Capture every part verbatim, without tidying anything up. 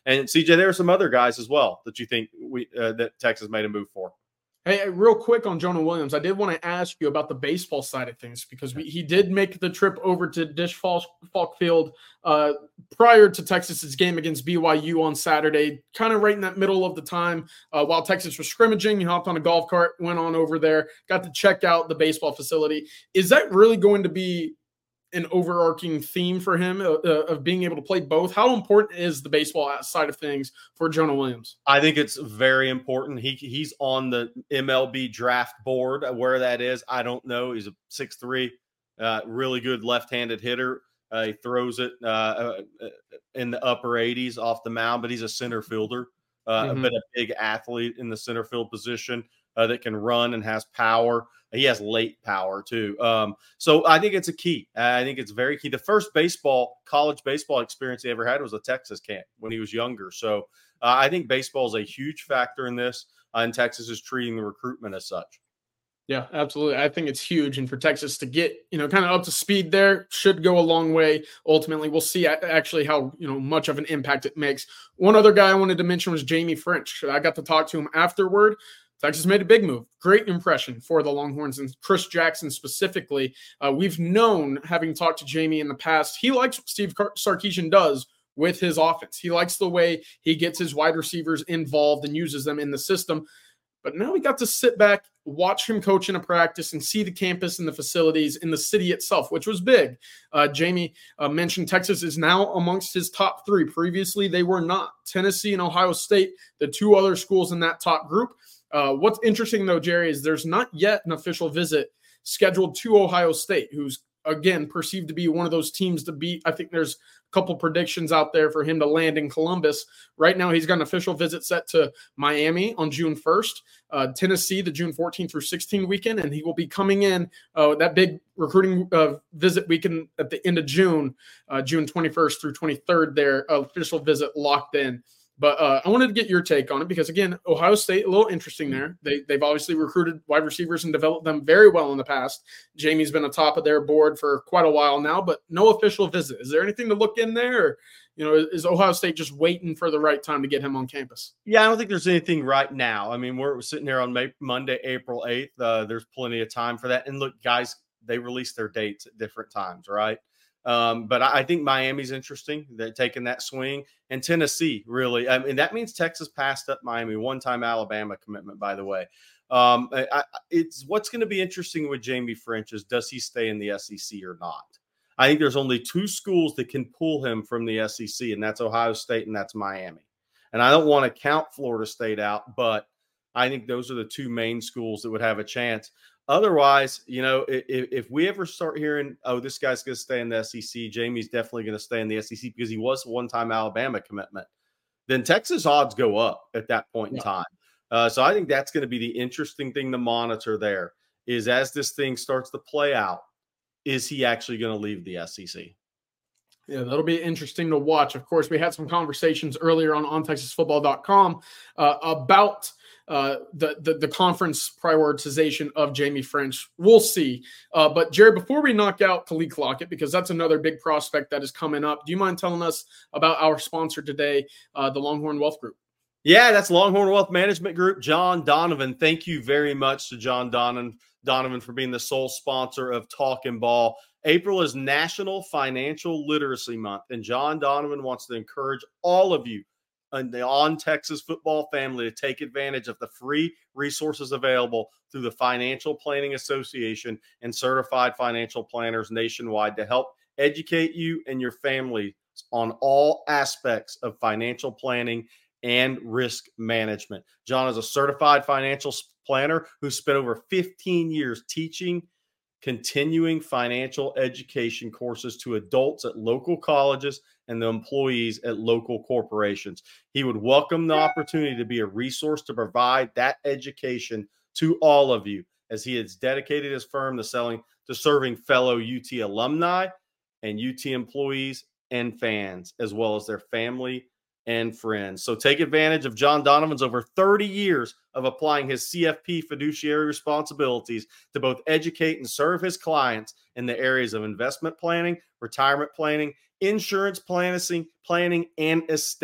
And C J, there are some other guys as well that you think we uh, that Texas made a move for. Hey, real quick on Jonah Williams, I did want to ask you about the baseball side of things because we, he did make the trip over to Dish Falk, Falk Field uh, prior to Texas's game against B Y U on Saturday, kind of right in that middle of the time uh, while Texas was scrimmaging. He hopped on a golf cart, went on over there, got to check out the baseball facility. Is that really going to be an overarching theme for him uh, of being able to play both? How important is the baseball side of things for Jonah Williams? I think it's very important. He he's on the M L B draft board. Where that is, I don't know. He's a six three, uh, really good left-handed hitter. Uh, he throws it uh, in the upper eighties off the mound, but he's a center fielder, uh, mm-hmm. but a big athlete in the center field position uh, that can run and has power. He has late power too. Um, so I think it's a key. I think it's very key. The first baseball, college baseball experience he ever had was a Texas camp when he was younger. So uh, I think baseball is a huge factor in this, uh, and Texas is treating the recruitment as such. Yeah, absolutely. I think it's huge. And for Texas to get, you know, kind of up to speed there should go a long way. Ultimately, we'll see actually how, you know, much of an impact it makes. One other guy I wanted to mention was Jamie French. I got to talk to him afterward. Texas made a big move. Great impression for the Longhorns and Chris Jackson specifically. Uh, we've known, having talked to Jamie in the past, he likes what Steve Sarkisian does with his offense. He likes the way he gets his wide receivers involved and uses them in the system. But now we got to sit back, watch him coach in a practice, and see the campus and the facilities in the city itself, which was big. Uh, Jamie uh, mentioned Texas is now amongst his top three. Previously, they were not. Tennessee and Ohio State, the two other schools in that top group. Uh, what's interesting, though, Jerry, is there's not yet an official visit scheduled to Ohio State, who's, again, perceived to be one of those teams to beat. I think there's a couple predictions out there for him to land in Columbus. Right now, he's got an official visit set to Miami on June first, uh, Tennessee the June fourteenth through sixteenth weekend, and he will be coming in uh, that big recruiting uh, visit weekend at the end of June, uh, June twenty-first through twenty-third there, official visit locked in. But uh, I wanted to get your take on it because, again, Ohio State, a little interesting there. They, they've obviously recruited wide receivers and developed them very well in the past. Jamie's been atop of their board for quite a while now, but no official visit. Is there anything to look in there? Or, you know, is Ohio State just waiting for the right time to get him on campus? Yeah, I don't think there's anything right now. I mean, we're sitting here on May, Monday, April eighth. Uh, there's plenty of time for that. And look, guys, they release their dates at different times, right? Um, but I think Miami's interesting. They're taking that swing. And Tennessee, really. I mean, that means Texas passed up Miami. One-time Alabama commitment, by the way. Um, I, it's what's going to be interesting with Jamie French is does he stay in the S E C or not? I think there's only two schools that can pull him from the S E C, and that's Ohio State and that's Miami. And I don't want to count Florida State out, but I think those are the two main schools that would have a chance. Otherwise, you know, if, if we ever start hearing, oh, this guy's going to stay in the S E C, Jamie's definitely going to stay in the S E C because he was a one-time Alabama commitment, then Texas odds go up at that point in yeah. time. Uh, so I think that's going to be the interesting thing to monitor there is as this thing starts to play out, is he actually going to leave the S E C? Yeah, that'll be interesting to watch. Of course, we had some conversations earlier on on texas football dot com uh, about uh, the, the the conference prioritization of Jamie French. We'll see. Uh, but, Jerry, before we knock out Khalid Lockett, because that's another big prospect that is coming up, do you mind telling us about our sponsor today, uh, the Longhorn Wealth Group? Yeah, that's Longhorn Wealth Management Group, John Donovan. Thank you very much to John Donovan, Donovan for being the sole sponsor of Talkin' Ball. April is National Financial Literacy Month, and John Donovan wants to encourage all of you in the On Texas football family to take advantage of the free resources available through the Financial Planning Association and certified financial planners nationwide to help educate you and your family on all aspects of financial planning and risk management. John is a certified financial planner who spent over fifteen years teaching continuing financial education courses to adults at local colleges and the employees at local corporations. He would welcome the opportunity to be a resource to provide that education to all of you, as he has dedicated his firm to selling to serving fellow U T alumni and U T employees and fans, as well as their family and friends. So take advantage of John Donovan's over thirty years of applying his C F P fiduciary responsibilities to both educate and serve his clients in the areas of investment planning, retirement planning, insurance planning, planning, and estate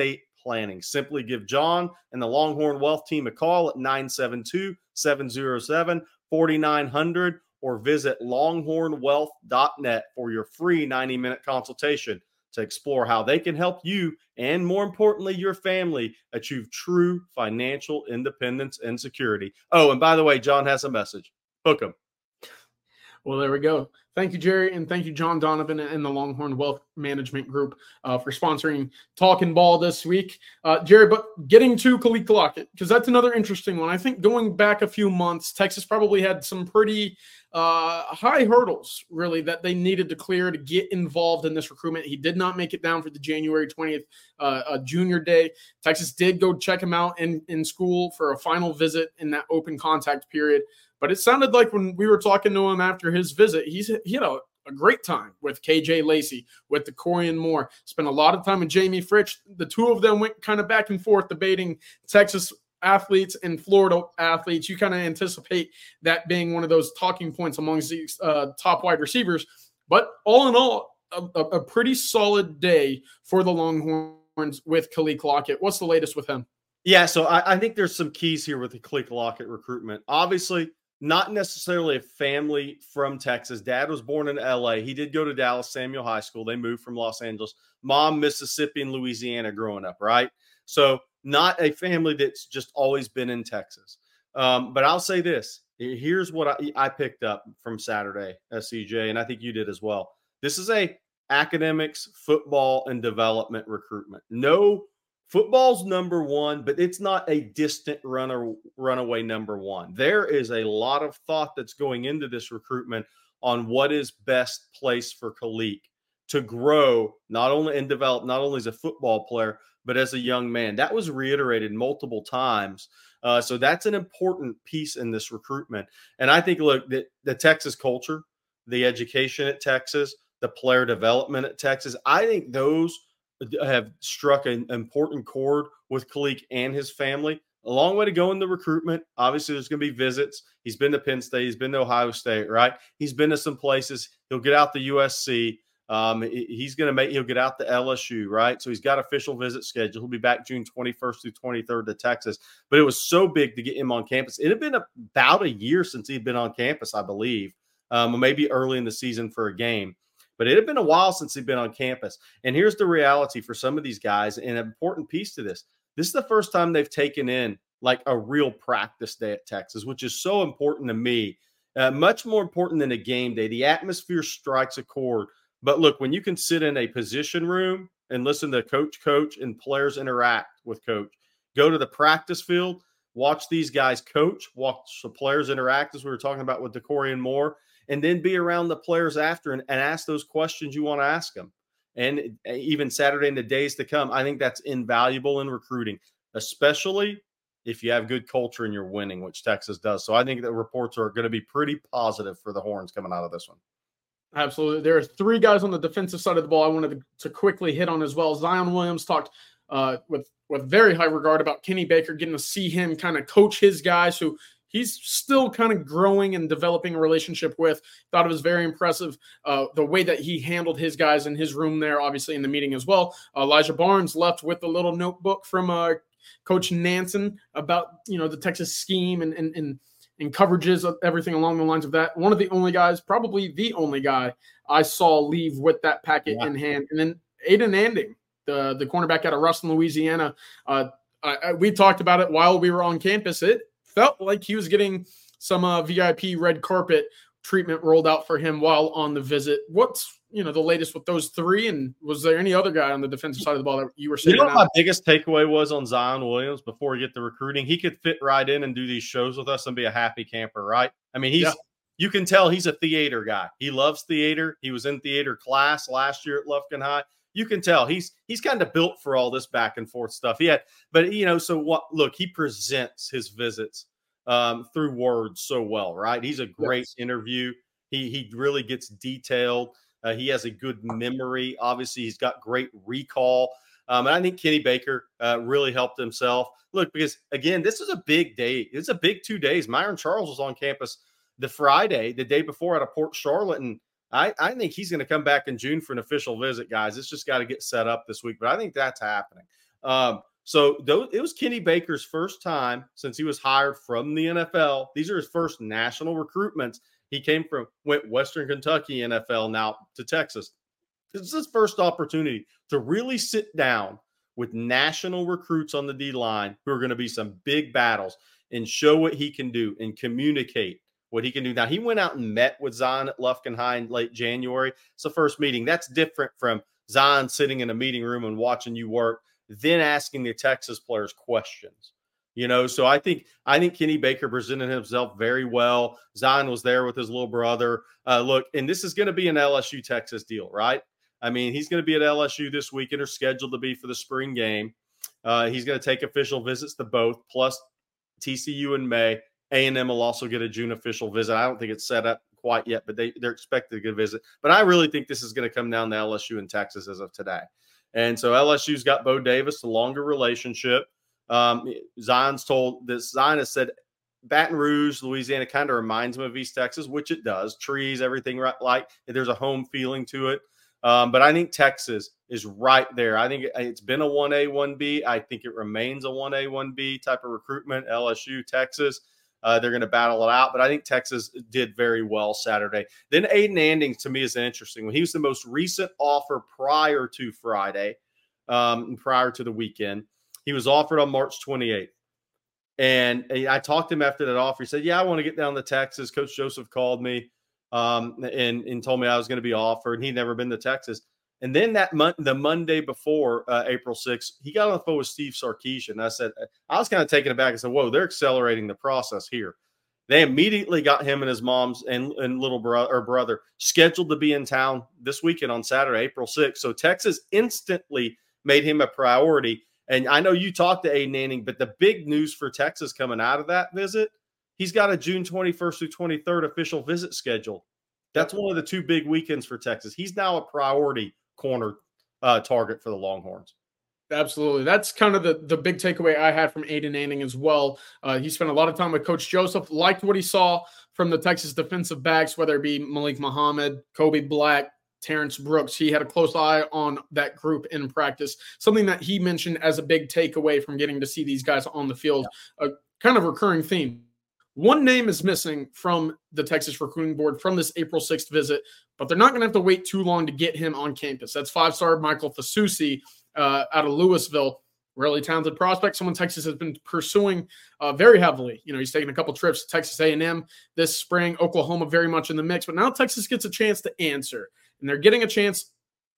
planning. Simply give John and the Longhorn Wealth team a call at nine seven two, seven oh seven, four nine zero zero or visit longhorn wealth dot net for your free ninety minute consultation to explore how they can help you and, more importantly, your family achieve true financial independence and security. Oh, and by the way, John has a message. Hook 'em. Well, there we go. Thank you, Jerry, and thank you, John Donovan and the Longhorn Wealth Management Group uh, for sponsoring Talking Ball this week. Uh, Jerry, but getting to Khalid Lockett, because that's another interesting one. I think going back a few months, Texas probably had some pretty uh, high hurdles, really, that they needed to clear to get involved in this recruitment. He did not make it down for the January twentieth uh, uh, junior day. Texas did go check him out in, in school for a final visit in that open contact period. But it sounded like when we were talking to him after his visit, he's he had a, a great time with K J Lacey, with DeCorian Moore. Spent a lot of time with Jamie Fritsch. The two of them went kind of back and forth debating Texas athletes and Florida athletes. You kind of anticipate that being one of those talking points amongst these uh, top wide receivers. But all in all, a, a pretty solid day for the Longhorns with Khalid Lockett. What's the latest with him? Yeah, so I, I think there's some keys here with the Khalid Lockett recruitment. Obviously, not necessarily a family from Texas. Dad was born in L A. He did go to Dallas Samuel High School. They moved from Los Angeles. Mom, Mississippi and Louisiana growing up, right? So not a family that's just always been in Texas. Um, but I'll say this. Here's what I, I picked up from Saturday at C J, and I think you did as well. This is a academics, football, and development recruitment. No, football's number one, but it's not a distant runner, runaway number one. There is a lot of thought that's going into this recruitment on what is best place for Khalid to grow, not only and develop, not only as a football player, but as a young man. That was reiterated multiple times. Uh, so that's an important piece in this recruitment. And I think, look, the, the Texas culture, the education at Texas, the player development at Texas, I think those have struck an important chord with Khalid and his family. A long way to go in the recruitment. Obviously, there's going to be visits. He's been to Penn State. He's been to Ohio State, right? He's been to some places. He'll get out to U S C. Um, he's going to make, he'll get out to L S U, right? So he's got official visit schedule. He'll be back June twenty-first through twenty-third to Texas. But it was so big to get him on campus. It had been about a year since he'd been on campus, I believe, um, maybe early in the season for a game. But it had been a while since he'd been on campus. And here's the reality for some of these guys, and an important piece to this. This is the first time they've taken in like a real practice day at Texas, which is so important to me, uh, much more important than a game day. The atmosphere strikes a chord. But look, when you can sit in a position room and listen to coach, coach, and players interact with coach, go to the practice field, watch these guys coach, watch the players interact, as we were talking about with DeCorian Moore, and then be around the players after and, and ask those questions you want to ask them. And even Saturday and the days to come, I think that's invaluable in recruiting, especially if you have good culture and you're winning, which Texas does. So I think the reports are going to be pretty positive for the Horns coming out of this one. Absolutely. There are three guys on the defensive side of the ball I wanted to, to quickly hit on as well. Zion Williams talked uh, with, with very high regard about Kenny Baker, getting to see him kind of coach his guys who he's still kind of growing and developing a relationship with. Thought it was very impressive, uh, the way that he handled his guys in his room there, obviously in the meeting as well. Uh, Elijah Barnes left with a little notebook from uh, Coach Nansen about, you know, the Texas scheme and, and, and, and coverages of everything along the lines of that. One of the only guys, probably the only guy I saw leave with that packet yeah. in hand. And then Aiden Anding, the, the cornerback out of Ruston, Louisiana. Uh, I, I, we talked about it while we were on campus. It felt like he was getting some uh, V I P red carpet treatment rolled out for him while on the visit. What's, you know, the latest with those three? And was there any other guy on the defensive side of the ball that you were saying? You know what my biggest takeaway was on Zion Williams before we get to recruiting? He could fit right in and do these shows with us and be a happy camper, right? I mean, he's yeah. you can tell he's a theater guy. He loves theater. He was in theater class last year at Lufkin High. You can tell he's he's kind of built for all this back and forth stuff. He had, but you know, so what? Look, he presents his visits um, through words so well, right? He's a great yes. interview. He he really gets detailed. Uh, he has a good memory. Obviously, he's got great recall. Um, and I think Kenny Baker uh, really helped himself. Look, because again, this is a big day. It's a big two days. Myron Charles was on campus the Friday, the day before, out of Port Charlotte, and I, I think he's going to come back in June for an official visit, guys. It's just got to get set up this week, but I think that's happening. Um, So those, it was Kenny Baker's first time since he was hired from the N F L. These are his first national recruitments. He came from, went Western Kentucky N F L, now to Texas. This is his first opportunity to really sit down with national recruits on the D-line who are going to be some big battles and show what he can do and communicate what he can do. Now, he went out and met with Zion at Lufkin High in late January. It's the first meeting. That's different from Zion sitting in a meeting room and watching you work, then asking the Texas players questions. You know, so I think I think Kenny Baker presented himself very well. Zion was there with his little brother. Uh, look, and this is going to be an L S U-Texas deal, right? I mean, he's going to be at L S U this weekend, or scheduled to be for the spring game. Uh, he's going to take official visits to both, plus T C U in May. A and M will also get a June official visit. I don't think it's set up quite yet, but they, they're expected to get a visit. But I really think this is going to come down to L S U and Texas as of today. And so L S U's got Bo Davis, a longer relationship. Um, Zion's told this, Zion has said Baton Rouge, Louisiana kind of reminds him of East Texas, which it does. Trees, everything right, like there's a home feeling to it. Um, but I think Texas is right there. I think it's been a one A, one B. I think it remains a one A, one B type of recruitment. L S U, Texas, uh, they're going to battle it out. But I think Texas did very well Saturday. Then Aiden Andings, to me, is interesting. When he was the most recent offer prior to Friday, um, prior to the weekend, he was offered on March twenty-eighth. And I talked to him after that offer. He said, yeah, I want to get down to Texas. Coach Joseph called me um, and, and told me I was going to be offered. And he'd never been to Texas. And then that month, the Monday before uh, April sixth, he got on the phone with Steve Sarkisian. I said, I was kind of taken aback. I said, whoa, they're accelerating the process here. They immediately got him and his mom's and, and little brother or brother scheduled to be in town this weekend on Saturday, April sixth. So Texas instantly made him a priority. And I know you talked to Aiden Andings, but the big news for Texas coming out of that visit, he's got a June twenty-first through twenty-third official visit scheduled. That's one of the two big weekends for Texas. He's now a priority corner uh, target for the Longhorns. Absolutely. That's kind of the, the big takeaway I had from Aiden Andings as well. Uh, he spent a lot of time with Coach Joseph, liked what he saw from the Texas defensive backs, whether it be Malik Muhammad, Kobe Black, Terrence Brooks. He had a close eye on that group in practice, something that he mentioned as a big takeaway from getting to see these guys on the field, a kind of recurring theme. One name is missing from the Texas recruiting board from this April sixth visit, but they're not going to have to wait too long to get him on campus. That's five-star Michael Fasusi uh, out of Louisville. Really talented prospect, someone Texas has been pursuing uh, very heavily. You know, he's taken a couple trips to Texas A and M this spring, Oklahoma very much in the mix, but now Texas gets a chance to answer. And they're getting a chance,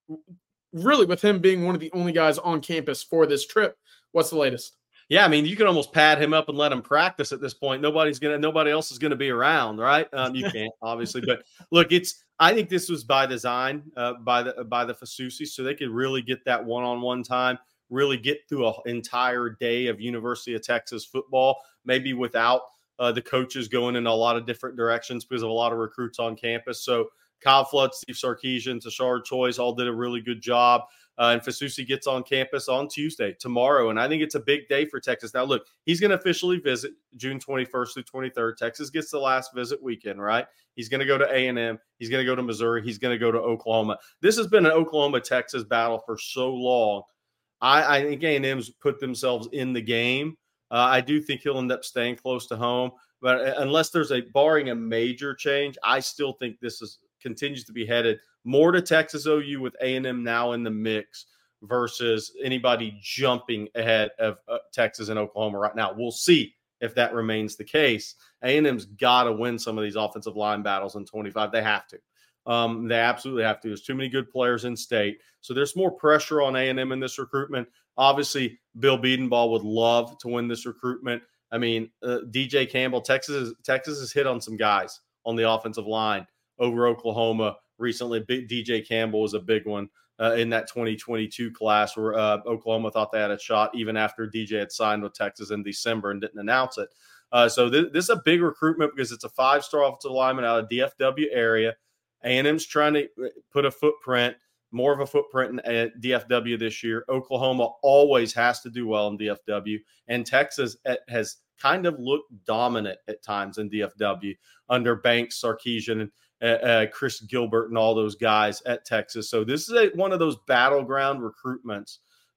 really, with him being one of the only guys on campus for this trip. What's the latest? Yeah, I mean, you can almost pad him up and let him practice at this point. Nobody's gonna, nobody else is gonna be around, right? Um, you can't, obviously, but look, it's. I think this was by design uh, by the by the Fasusi, so they could really get that one-on-one time, really get through an entire day of University of Texas football, maybe without uh, the coaches going in a lot of different directions because of a lot of recruits on campus. So Kyle Flood, Steve Sarkisian, Tashard Choice all did a really good job. Uh, and Fasusi gets on campus on Tuesday, tomorrow. And I think it's a big day for Texas. Now, look, he's going to officially visit June twenty-first through twenty-third. Texas gets the last visit weekend, right? He's going to go to A and M. He's going to go to Missouri. He's going to go to Oklahoma. This has been an Oklahoma-Texas battle for so long. I, I think A and M's put themselves in the game. Uh, I do think he'll end up staying close to home. But unless there's a, barring a major change, I still think this is continues to be headed more to Texas O U with A and M now in the mix versus anybody jumping ahead of uh, Texas and Oklahoma right now. We'll see if that remains the case. A and M's got to win some of these offensive line battles in twenty-five. They have to. Um, they absolutely have to. There's too many good players in state. So there's more pressure on A and M in this recruitment. Obviously, Bill Biedenball would love to win this recruitment. I mean, uh, D J Campbell, Texas, Texas has hit on some guys on the offensive line over Oklahoma recently. Big D J Campbell was a big one uh, in that twenty twenty-two class where uh, Oklahoma thought they had a shot even after D J had signed with Texas in December and didn't announce it. Uh, so th- this is a big recruitment because it's a five-star offensive lineman out of D F W area. A and M's trying to put a footprint, more of a footprint in uh, D F W this year. Oklahoma always has to do well in D F W, and Texas has kind of looked dominant at times in D F W under Banks, Sarkisian, and uh, uh, Chris Gilbert and all those guys at Texas. So this is a, one of those battleground recruitments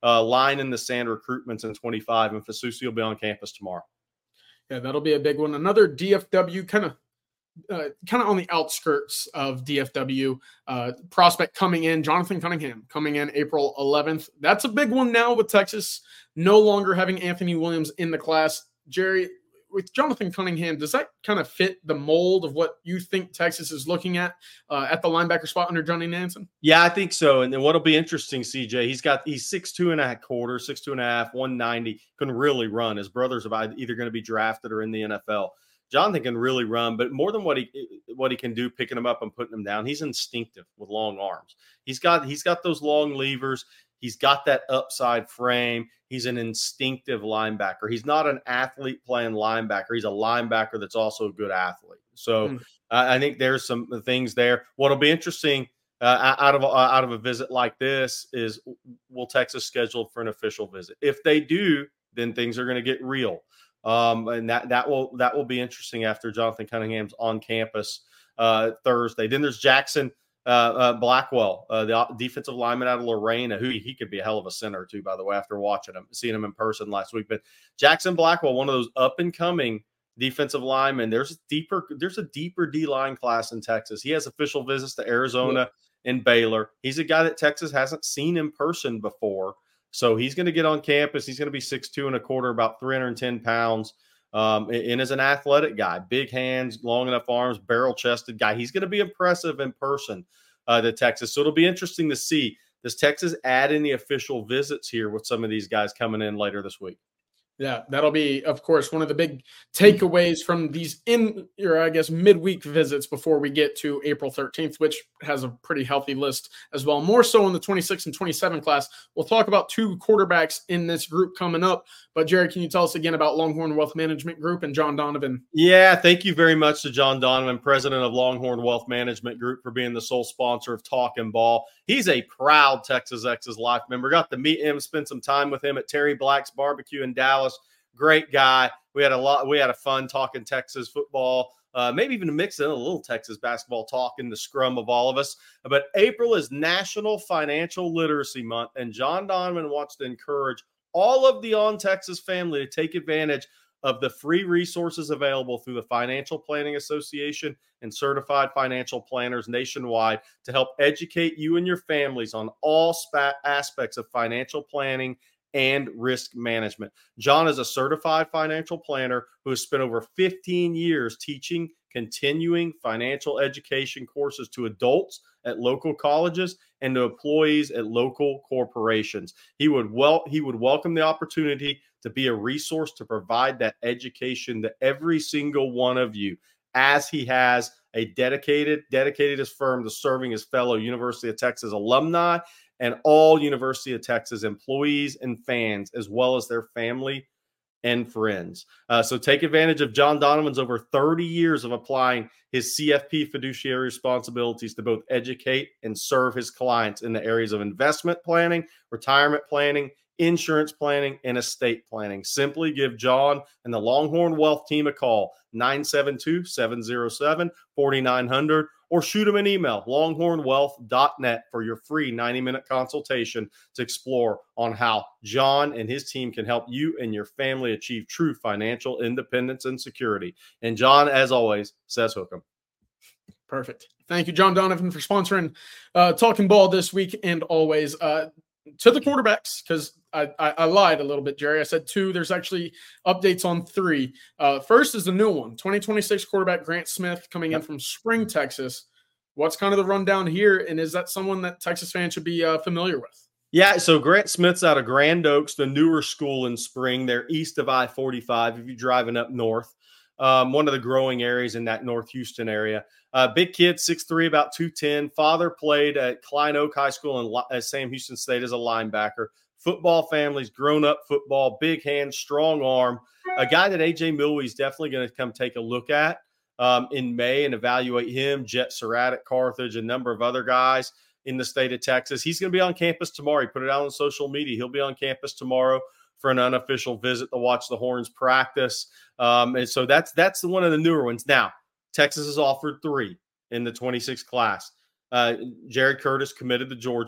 uh, line in the sand recruitments in twenty-five, and Fasusi will be on campus tomorrow. Yeah, that'll be a big one. Another D F W kind of uh, kind of on the outskirts of D F W uh, prospect coming in, Jonathan Cunningham coming in April eleventh. That's a big one now with Texas no longer having Anthony Williams in the class. Jerry, with Jonathan Cunningham, does that kind of fit the mold of what you think Texas is looking at uh, at the linebacker spot under Johnny Nansen? Yeah, I think so. And then what'll be interesting, C J, he's got he's six two and a quarter, six two and a half, one ninety, can really run. His brother's about either going to be drafted or in the N F L. Jonathan can really run, but more than what he what he can do, picking him up and putting him down, he's instinctive with long arms. He's got he's got those long levers. He's got that upside frame. He's an instinctive linebacker. He's not an athlete playing linebacker. He's a linebacker that's also a good athlete. So mm. uh, I think there's some things there. What'll be interesting uh, out of uh, out of a visit like this is, will Texas schedule for an official visit? If they do, then things are going to get real. Um, and that that will that will be interesting after Jonathan Cunningham's on campus uh, Thursday. Then there's Jackson uh, uh, Blackwell, uh, the defensive lineman out of Lorena, who he could be a hell of a center too, by the way, after watching him, seeing him in person last week. But Jackson Blackwell, one of those up and coming defensive linemen. There's a deeper there's a deeper D line class in Texas. He has official visits to Arizona yeah. and Baylor. He's a guy that Texas hasn't seen in person before. So he's going to get on campus. He's going to be six two and a quarter, about three hundred ten pounds, um, and is an athletic guy. Big hands, long enough arms, barrel-chested guy. He's going to be impressive in person uh, to Texas. So it'll be interesting to see. Does Texas add any official visits here with some of these guys coming in later this week? Yeah, that'll be, of course, one of the big takeaways from these in, or I guess, midweek visits before we get to April thirteenth, which has a pretty healthy list as well. More so in the twenty-six and twenty-seven class. We'll talk about two quarterbacks in this group coming up. But, Jerry, can you tell us again about Longhorn Wealth Management Group and John Donovan? Yeah, thank you very much to John Donovan, president of Longhorn Wealth Management Group, for being the sole sponsor of Talkin' Ball. He's a proud Texas Ex's Life member. Got to meet him, spend some time with him at Terry Black's Barbecue in Dallas. Great guy. We had a lot. We had a fun talking Texas football, uh, maybe even a mix in a little Texas basketball talk in the scrum of all of us. But April is National Financial Literacy Month, and John Donovan wants to encourage all of the On Texas family to take advantage of the free resources available through the Financial Planning Association and certified financial planners nationwide to help educate you and your families on all spa- aspects of financial planning and risk management. John is a certified financial planner who has spent over fifteen years teaching continuing financial education courses to adults at local colleges and to employees at local corporations. He would well he would welcome the opportunity to be a resource to provide that education to every single one of you, as he has a dedicated dedicated his firm to serving his fellow University of Texas alumni and all University of Texas employees and fans, as well as their family and friends. Uh, so take advantage of John Donovan's over thirty years of applying his C F P fiduciary responsibilities to both educate and serve his clients in the areas of investment planning, retirement planning, insurance planning, and estate planning. Simply give John and the Longhorn Wealth team a call, nine seven two, seven oh seven, four nine zero zero, or shoot them an email, longhorn wealth dot net, for your free ninety minute consultation to explore on how John and his team can help you and your family achieve true financial independence and security. And John, as always, says hook 'em. Perfect. Thank you, John Donovan, for sponsoring uh, Talking Ball this week and always. Uh, to the quarterbacks, because I, I, I lied a little bit, Jerry. I said two. There's actually updates on three. Uh, first is the new one, twenty twenty-six quarterback Grant Smith coming in from Spring, Texas. What's kind of the rundown here, and is that someone that Texas fans should be uh, familiar with? Yeah, so Grant Smith's out of Grand Oaks, the newer school in Spring. They're east of I forty-five if you're driving up north. Um, one of the growing areas in that North Houston area. Uh, big kid, six three, about two ten. Father played at Klein Oak High School in uh, Sam Houston State as a linebacker. Football family's grown up football, big hand, strong arm. A guy that A J Milwee is definitely going to come take a look at um, in May and evaluate him. Jet Surratt at Carthage, a number of other guys in the state of Texas. He's going to be on campus tomorrow. He put it out on social media. He'll be on campus tomorrow for an unofficial visit to watch the Horns practice. Um, and so that's that's one of the newer ones. Now, Texas has offered three in the twenty-six class. Uh, Jared Curtis committed to Georgia.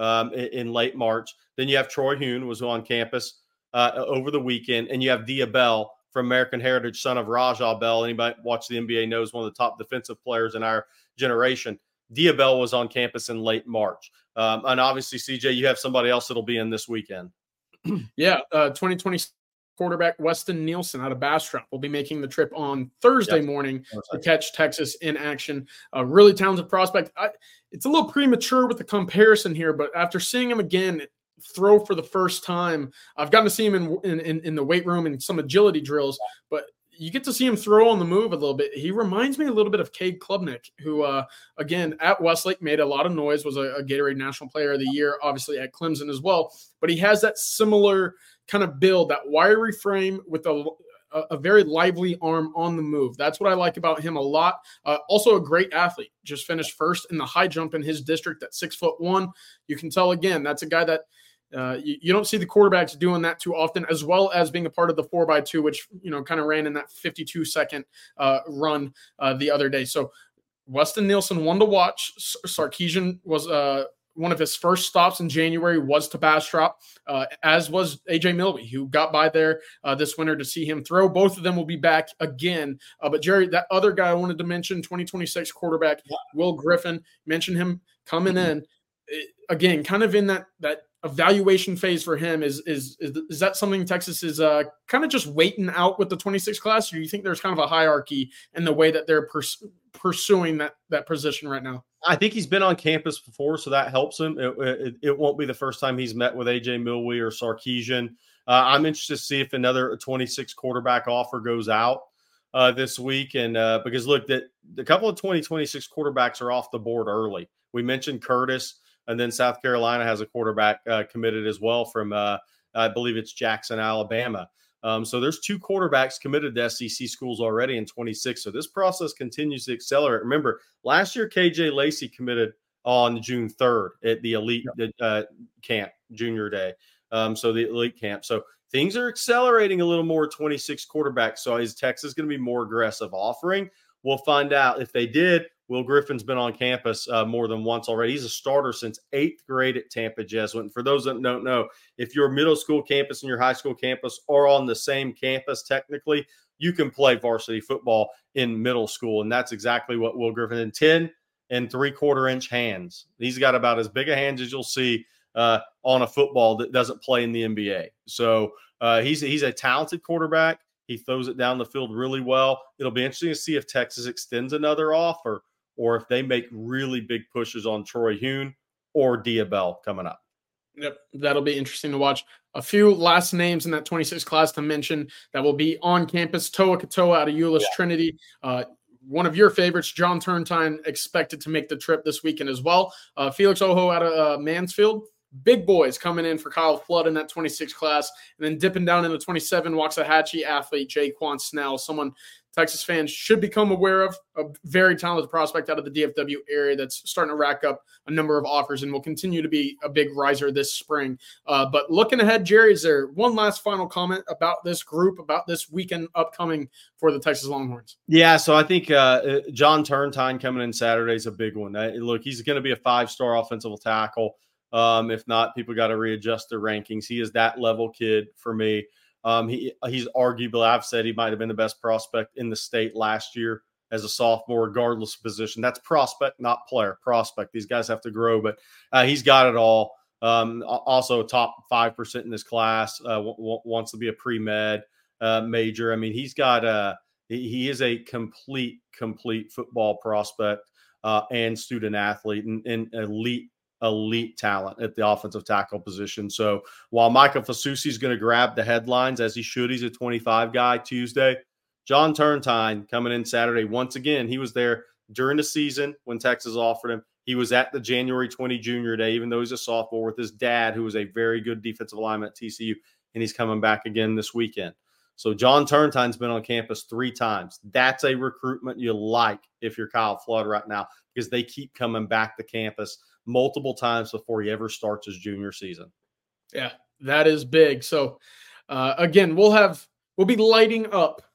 um, in, in late March. Then you have Troy Huhn was on campus uh, over the weekend, and you have Dia Bell from American Heritage, son of Rajah Bell. Anybody watch the N B A knows one of the top defensive players in our generation. Dia Bell was on campus in late March. Um, and obviously, C J, you have somebody else that'll be in this weekend. Yeah, uh, twenty twenty quarterback Weston Nielsen out of Bastrop will be making the trip on Thursday yes. morning to catch Texas in action. A really talented prospect. I, it's a little premature with the comparison here, but after seeing him again throw for the first time, I've gotten to see him in in, in the weight room and some agility drills, but you get to see him throw on the move a little bit. He reminds me a little bit of Cade Klubnik, who, uh, again, at Westlake made a lot of noise, was a, a Gatorade National Player of the Year, obviously at Clemson as well. But he has that similar kind of build, that wiry frame with a, a, a very lively arm on the move. That's what I like about him a lot. Uh, also a great athlete. Just finished first in the high jump in his district at six foot one. You can tell, again, that's a guy that Uh, you, you don't see the quarterbacks doing that too often, as well as being a part of the four by two, which, you know, kind of ran in that fifty-two second uh, run uh, the other day. So Weston Nielsen, one to watch. Sarkisian was uh, one of his first stops in January was to Bastrop, uh, as was A J Milby, who got by there uh, this winter to see him throw. Both of them will be back again. Uh, but Jerry, that other guy I wanted to mention, twenty twenty-six quarterback, Will Griffin, mentioned him coming in. It, again, kind of in that that evaluation phase for him. Is is is, is that something Texas is uh, kind of just waiting out with the twenty-six class, or do you think there's kind of a hierarchy in the way that they're pers- pursuing that that position right now? I think he's been on campus before, so that helps him. It, it, it won't be the first time he's met with A J Milby or Sarkisian. Uh, I'm interested to see if another twenty-six quarterback offer goes out uh, this week, and uh, because look, that a couple of twenty twenty-six quarterbacks are off the board early. We mentioned Curtis. And then South Carolina has a quarterback uh, committed as well from, uh, I believe it's Jackson, Alabama. Um, so there's two quarterbacks committed to S E C schools already in twenty-six. So this process continues to accelerate. Remember, last year, K J Lacey committed on June third at the elite uh, camp, junior day. Um, so the elite camp. So things are accelerating a little more, twenty-six quarterbacks. So is Texas going to be more aggressive offering? We'll find out. If they did, Will Griffin's been on campus uh, more than once already. He's a starter since eighth grade at Tampa Jesuit. And for those that don't know, if your middle school campus and your high school campus are on the same campus, technically, you can play varsity football in middle school. And that's exactly what Will Griffin in ten and three quarter inch hands. He's got about as big a hands as you'll see uh, on a football that doesn't play in the N B A. So uh, he's, he's a talented quarterback. He throws it down the field really well. It'll be interesting to see if Texas extends another offer, or if they make really big pushes on Troy Huhn or Dia Bell coming up. Yep, that'll be interesting to watch. A few last names in that twenty-six class to mention that will be on campus. Toa Katoa out of Euless yeah. Trinity. Uh, one of your favorites, John Turntine, expected to make the trip this weekend as well. Uh, Felix Oho out of uh, Mansfield. Big boys coming in for Kyle Flood in that twenty-six class. And then dipping down into twenty-seven, Waxahachie athlete Jaquan Snell, someone Texas fans should become aware of, a very talented prospect out of the D F W area that's starting to rack up a number of offers and will continue to be a big riser this spring. Uh, but looking ahead, Jerry, is there one last final comment about this group, about this weekend upcoming for the Texas Longhorns? Yeah, so I think uh, John Turntine coming in Saturday is a big one. Uh, look, he's going to be a five-star offensive tackle. Um, if not, people got to readjust their rankings. He is that level kid for me. Um, he he's arguably, I've said he might have been the best prospect in the state last year as a sophomore, regardless of position. That's prospect, not player. Prospect. These guys have to grow, but uh, he's got it all. Um, also, top five percent in this class. Uh, w- w- wants to be a pre-med uh, major. I mean, he's got a he, he is a complete, complete football prospect uh, and student athlete and, and elite. elite talent at the offensive tackle position. So while Micah Fasusi is going to grab the headlines as he should, he's a twenty-five guy Tuesday. John Turntine coming in Saturday. Once again, he was there during the season when Texas offered him. He was at the January twentieth junior day, even though he's a sophomore, with his dad, who was a very good defensive lineman at T C U, and he's coming back again this weekend. So John Turntine's been on campus three times. That's a recruitment you like if you're Kyle Flood right now, because they keep coming back to campus multiple times before he ever starts his junior season. Yeah, that is big. So uh, again, we'll have we'll be lighting up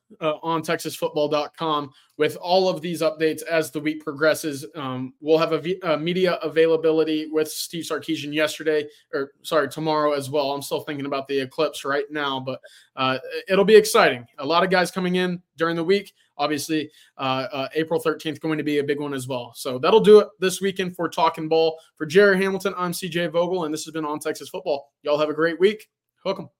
uh, on texas football dot com with all of these updates as the week progresses. Um, we'll have a, v- a media availability with Steve Sarkisian yesterday, or sorry, tomorrow as well. I'm still thinking about the eclipse right now, but uh, it'll be exciting. A lot of guys coming in during the week. Obviously, uh, uh, April thirteenth going to be a big one as well. So that'll do it this weekend for Talking Ball. For Jerry Hamilton, I'm C J Vogel, and this has been On Texas Football. Y'all have a great week. Hook 'em.